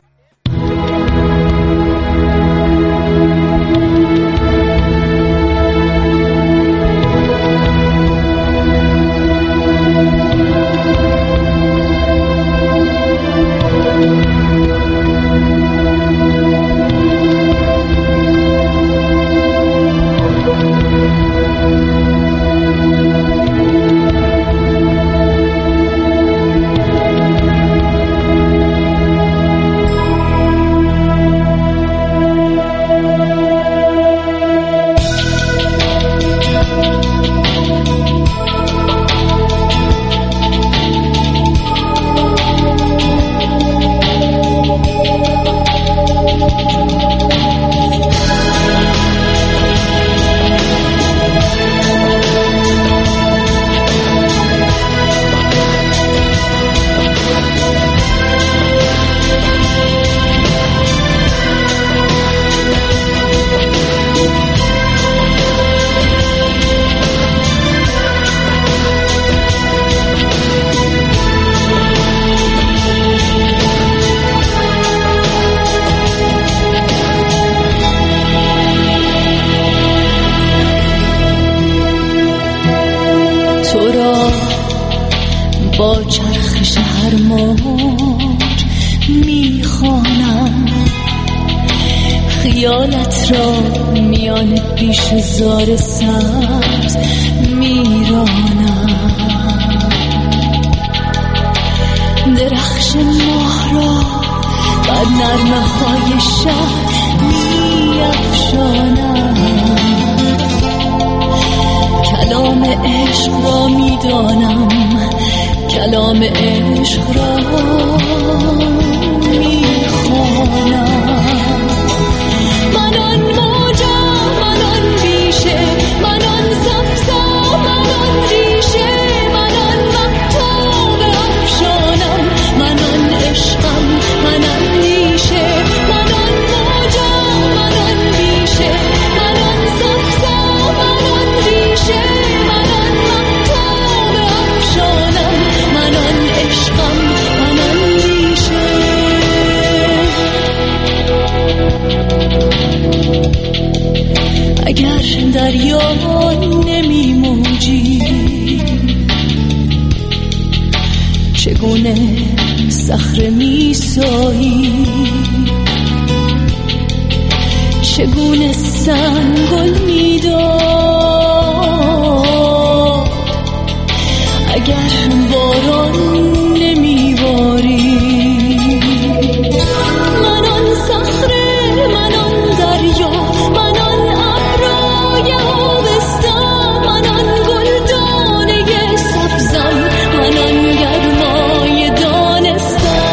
موج میخوانم، خیالت را میان پیش زار سبز میرانم، درخش ماه را بر نرمه های شهر میافشانم، کلام عشق را میدانم، کلام عشق را میخوانم. من آن موجم، من آن بیشه، من آن سبزم، من آن ریشه، من آن مهتاب افشانم، من آن عشقم، من آن ریشه، من آن موجم، من آن بیشه، من آن سبزم، من آن ریشه، من آن مهتاب افشانم، من آن عشقم، من آن ریشه. اگر دریا نمی موجی، چگونه صخره می سایی، چگونه سنگل می داد، اگر باران نمی باری. من آن صخره، من آن دریا، من آن ابرای آبستم، من آن گلدانه سبزم، من آن گرمای دانستم.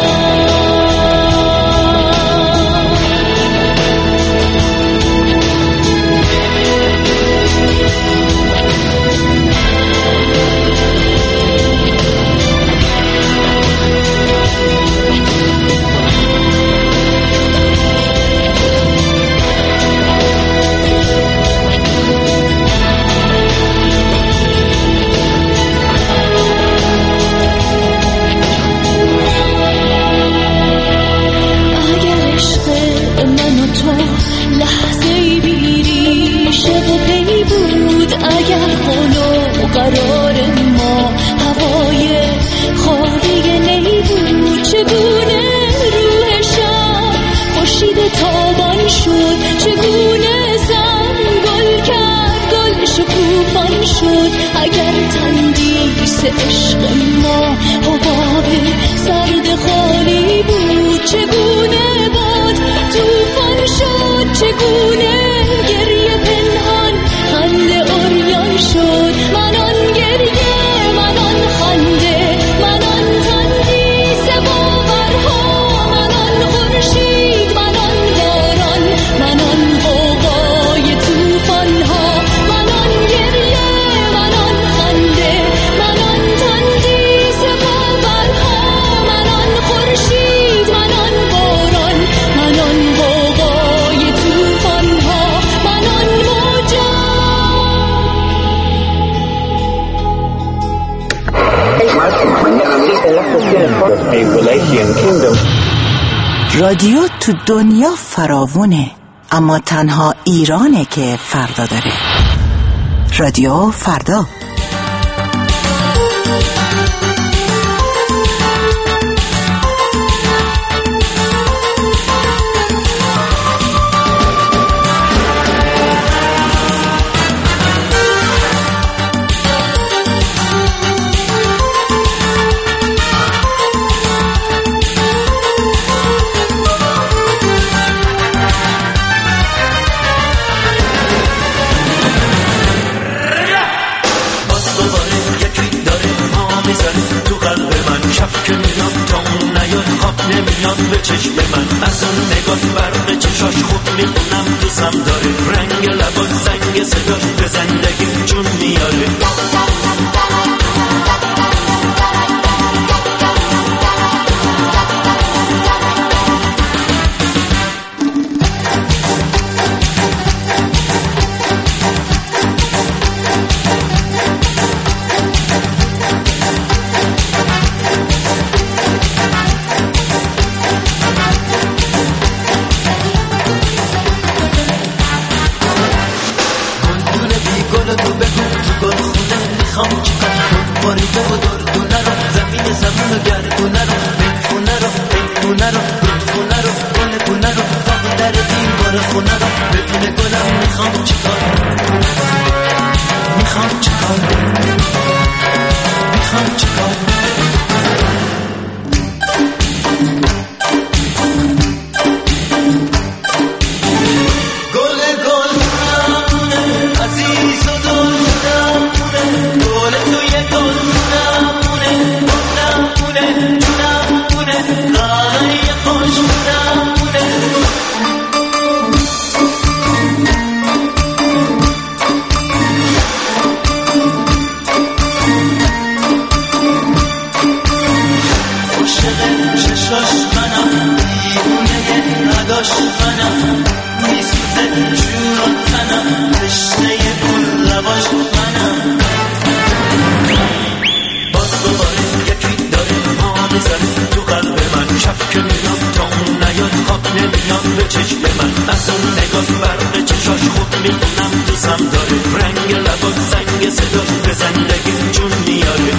قرار ما هوای خالی نی بود، چگونه روح شب خورشید تابان شد، چگونه زنگل کرد گل شکوفان شد. اگر تندیس عشق ما حباب سرد خالی بود، چگونه باد توفان شد، چگونه گریه پنهان خنده عریان شد. من آن گریه، من آن خنده، من آن تندیس باورها، من آن خورشید، من آن باران، من آن غوغای توفانها. من آن گریه، من آن خنده، من آن تندیس باورها، من آن خورشید، من آن باران، من آن غوغای توفانها. من آن موجم. رادیو تو دنیا فراوونه، اما تنها ایرانه که فردا داره. رادیو فردا. نمیاد به چشم من، از اون نگاه برق چشاش خوب میخونم دوستم داره، رنگ لباش زنگ صداش به زندگی جون میاره. دیوار خونه رو بدون گلم میخوام چیکار میخوام چیکار میخوام چیکار گل گل نمونه عزیز و دل نمونه گل توی گل نمونه نمونه نمونه غالای خوش نمونه شش منم دیوونه نداش منم میسوزه جون تنم تشنه گل لباش منم باز دوباره یکی داره ما میزنه تو قلب من شب که میام تا اون نیاد خواب نمیام به چشم من از اون نگاه برق چشاش خوب میدونم دوستم داره رنگ لباش زنگ صداش به زندگی جون میاره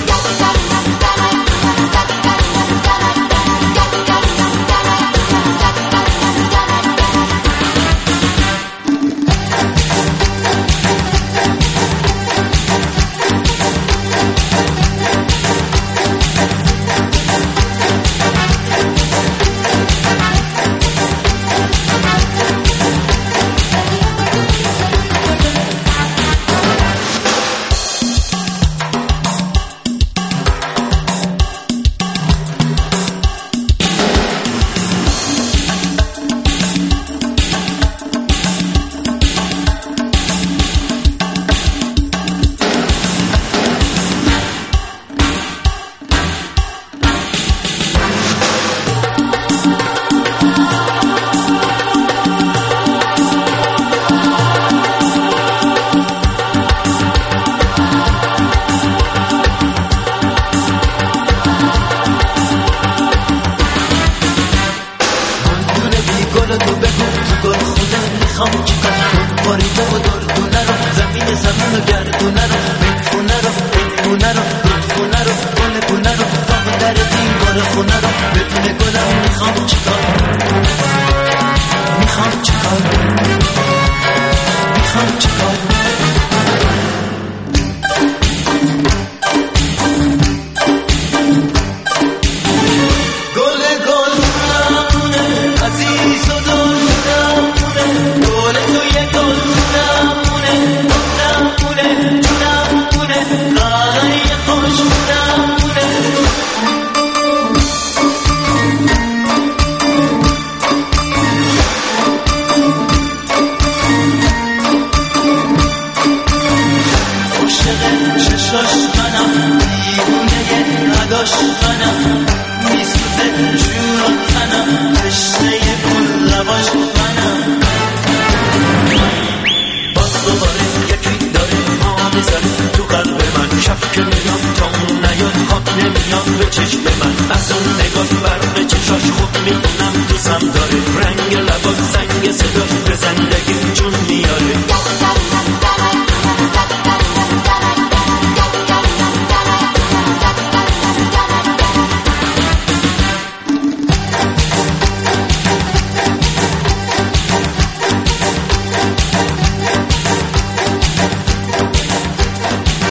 چشم من از اون نگاه برق چشاش خوب میدونم دوستم داره رنگ لباس زنگ صداش به زندگی